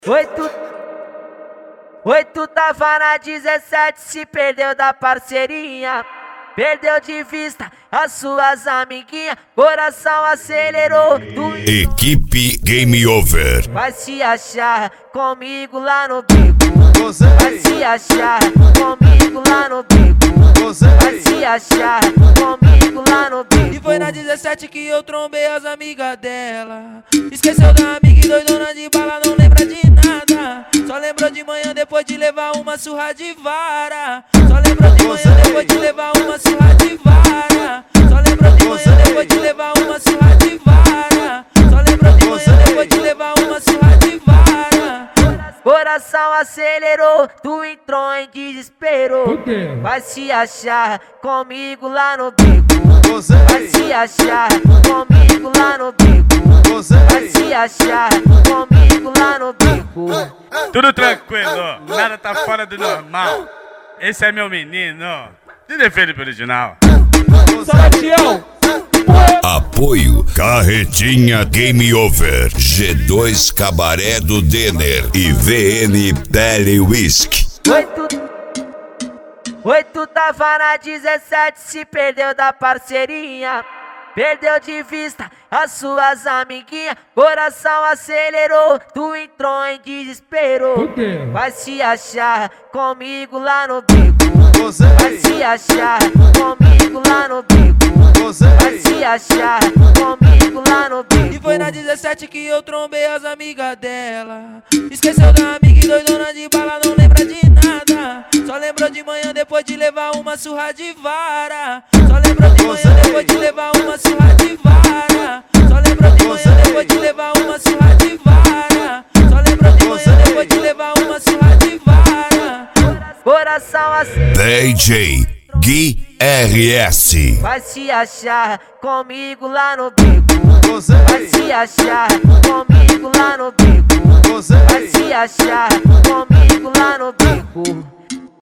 Oi, tu tava na 17, se perdeu da parceirinha. Perdeu de vista as suas amiguinhas, coração acelerou. Equipe Game Over. Vai se achar comigo lá no beco. Vai se achar comigo lá no beco. Vai se achar comigo lá no beco. E foi na 17 que eu trombei as amigas dela. Esqueceu da amiga e doidona de bala, não lembra de nada. Só lembrou de manhã depois de levar uma surra de vara. Só lembrou de manhã depois de levar uma surra de vara. Só lembrou de manhã depois de levar uma surra de vara. Só lembrou de manhã depois de levar uma surra de vara. Coração acelerou, tu entrou em desespero. Vai se achar comigo lá no beco. Vai se achar comigo lá no beco. Vai se achar comigo lá no beco. Tudo tranquilo, nada tá fora do normal. Esse é meu menino, de defeito original. Apoio Carretinha Game Over, G2 Cabaré do Denner e VN Tele Whisky. Oi, tu tava na 17, se perdeu da parceirinha. Perdeu de vista as suas amiguinhas, coração acelerou, tu entrou em desespero. Vai se achar comigo lá no beco. Vai se achar comigo lá no beco. Vai se achar comigo lá no beco. E foi na 17 que eu trombei as amigas dela. Esqueceu da amiga e doidona de bala, não lembra de nada. Só lembrou de manhã depois de levar uma surra de vara. Só lembrou de manhã depois de levar uma surra de vara. Só lembrou de manhã depois de levar uma surra de vara. Só lembrou de manhã depois de levar uma surra de vara. Coração DJ Gui RS. vai se achar comigo lá no beco. Vai se achar comigo lá no beco. Vai se achar comigo lá no beco.